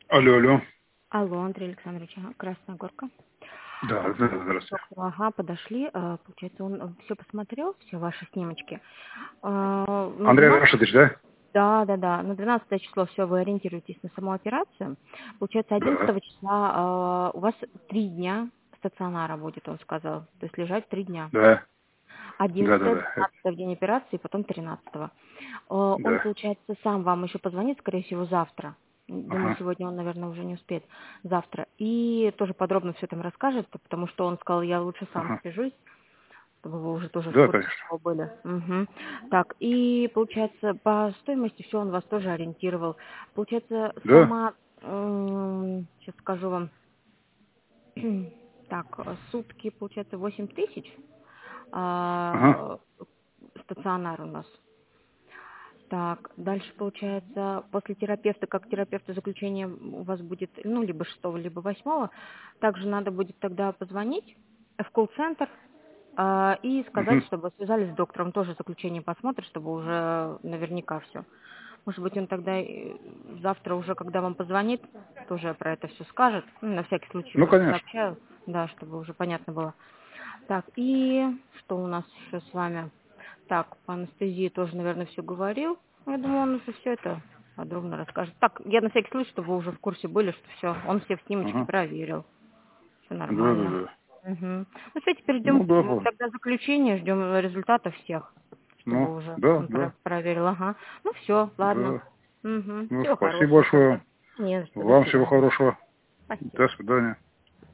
Алло, алло. Алло, Андрей Александрович, ага, Красная Горка. Да, Так, да, здравствуйте. доктор, ага, подошли. Получается, он все посмотрел, все ваши снимочки. На Андрей 12, Рашидович, да? да, на 12 число все, вы ориентируетесь на саму операцию. Получается, Да, 11 числа у вас 3 дня стационара будет, он сказал. То есть лежать 3 дня. да, да, 11, да, да. 12 в день операции, потом 13. Он, Да. получается, сам вам еще позвонит, скорее всего, завтра. Думаю, Ага, сегодня он, наверное, уже не успеет. Завтра. И тоже подробно все там расскажет, потому что он сказал, я лучше сам ага. свяжусь, чтобы вы уже тоже в Да, курсе конечно. всего были. Мгм. Так, и, получается, по стоимости все он вас тоже ориентировал. Получается, Да. сама, сейчас скажу вам, так, сутки, получается, 8 000. Ага. а, Стационар у нас. Так, дальше получается, после терапевта, как терапевта заключение у вас будет, ну, либо 6, либо 8. Также надо будет тогда позвонить в колл-центр и сказать, Угу. чтобы связались с доктором, тоже заключение посмотрит, чтобы уже наверняка все. Может быть, он тогда завтра уже, когда вам позвонит, тоже про это все скажет. Ну, на всякий случай Ну, просто конечно. сообщаю, да, чтобы уже понятно было. Так, и что у нас еще с вами? Так, по анестезии тоже, наверное, все говорил. Я думаю, он уже все это подробно расскажет. Так, я на всякий случай, чтобы вы уже в курсе были, что все, он все в снимочке Ага. проверил. Все Да, да, нормально. да. Угу. Ну, все, теперь Ну, ждем да, понял. тогда заключения, ждем результатов всех, Ну, чтобы уже да, он да, проверил. Ага. Ну, все, ладно. да. Угу. Ну, Всего спасибо хорошего тогда. большое. Не за что, до Вам всего свидания. хорошего. Спасибо. До свидания.